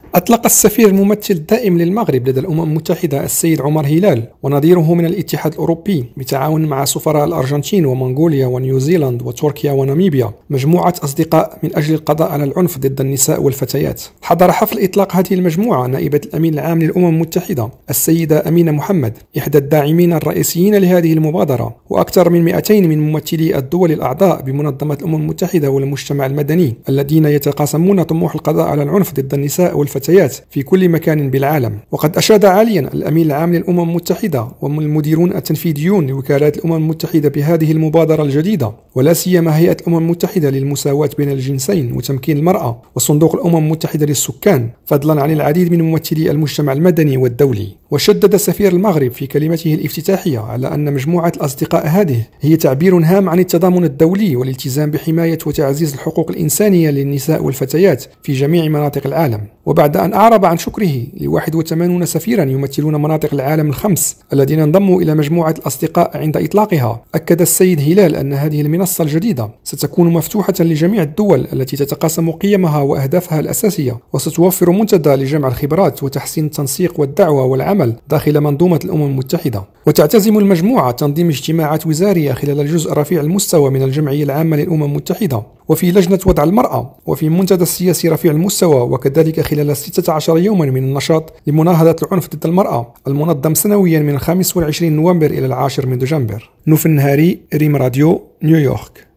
أطلق السفير الممثل الدائم للمغرب لدى الأمم المتحدة السيد عمر هلال ونظيره من الاتحاد الأوروبي بتعاون مع سفراء الأرجنتين ومنغوليا ونيوزيلاند وتركيا وناميبيا مجموعة أصدقاء من أجل القضاء على العنف ضد النساء والفتيات. حضر حفل إطلاق هذه المجموعة نائبة الأمين العام للأمم المتحدة السيدة أمينة محمد، إحدى الداعمين الرئيسيين لهذه المبادرة، وأكثر من 200 من ممثلي الدول الأعضاء بمنظمة الأمم المتحدة والمجتمع المدني الذين يتقاسمون طموح القضاء على العنف ضد النساء والفتيات في كل مكان بالعالم. وقد أشاد عاليا الأمين العام للأمم المتحدة والمديرون التنفيذيون لوكالات الأمم المتحدة بهذه المبادرة الجديدة، ولا سيما هيئة الأمم المتحدة للمساواة بين الجنسين وتمكين المرأة وصندوق الأمم المتحدة للسكان، فضلا عن العديد من ممثلي المجتمع المدني والدولي. وشدد سفير المغرب في كلمته الافتتاحية على أن مجموعة الأصدقاء هذه هي تعبير هام عن التضامن الدولي والالتزام بحماية وتعزيز الحقوق الإنسانية للنساء والفتيات في جميع مناطق العالم. وبعد أن أعرب عن شكره ل81 سفيرا يمثلون مناطق العالم الخمس الذين انضموا إلى مجموعة الأصدقاء عند إطلاقها، أكد السيد هلال أن هذه المنصة الجديدة ستكون مفتوحة لجميع الدول التي تتقاسم قيمها وأهدافها الأساسية، وستوفر منتدى لجمع الخبرات وتحسين التنسيق والدعوة والعمل داخل منظومة الأمم المتحدة. وتعتزم المجموعة تنظيم اجتماعات وزارية خلال الجزء رفيع المستوى من الجمعية العامة للأمم المتحدة، وفي لجنة وضع المرأة، وفي منتدى السياسي رفيع المستوى، وكذلك خلال 16 يوما من النشاط لمناهضة العنف ضد المرأة المنظم سنويا من 25 نوفمبر إلى 10 من دجنبر. نوف النهاري، ريم راديو، نيويورك.